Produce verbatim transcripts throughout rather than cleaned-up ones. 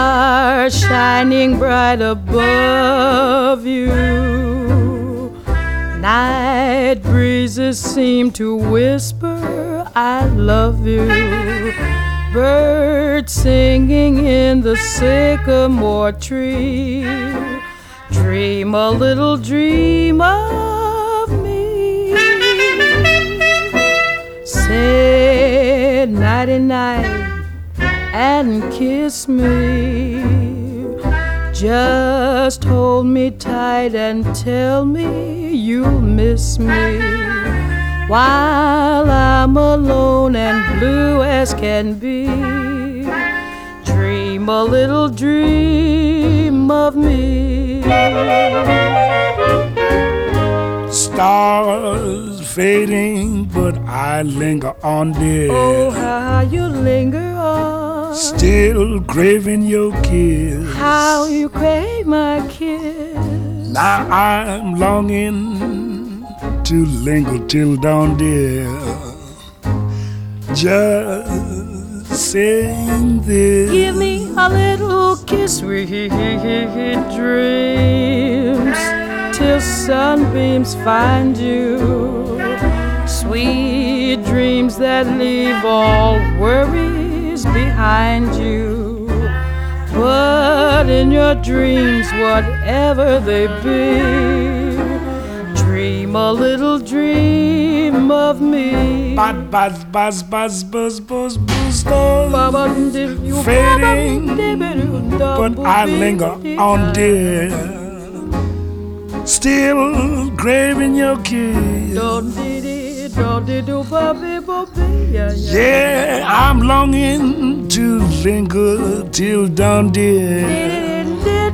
stars shining bright above you. Night breezes seem to whisper, I love you. Birds singing in the sycamore tree. Dream a little dream of me. Say nighty-night and kiss me. Just hold me tight and tell me you'll miss me while I'm alone and blue as can be. Dream a little dream of me. Stars fading, but I linger on, dear. Oh, how you linger on. Still craving your kiss. How you crave my kiss. Now I'm longing to linger till dawn, dear. Just saying this. Give me a little kiss, sweet dreams, till sunbeams find you. Sweet dreams that leave all worries behind you. But in your dreams, whatever they be, dream a little dream of me. Buzz, buzz, buzz, buzz, buzz, buzz, buzz, stars fading, but I linger on, dear. Still craving your kiss. Yeah, I'm longing to linger till dawn, dear.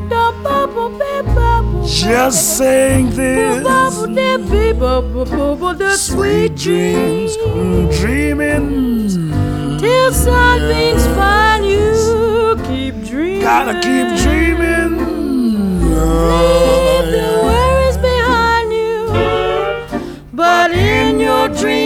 Just saying this. Sweet dreams, dreaming till sunbeams find you. Keep dreaming. Gotta keep dreaming. Leave the worries behind you. But in your dreams,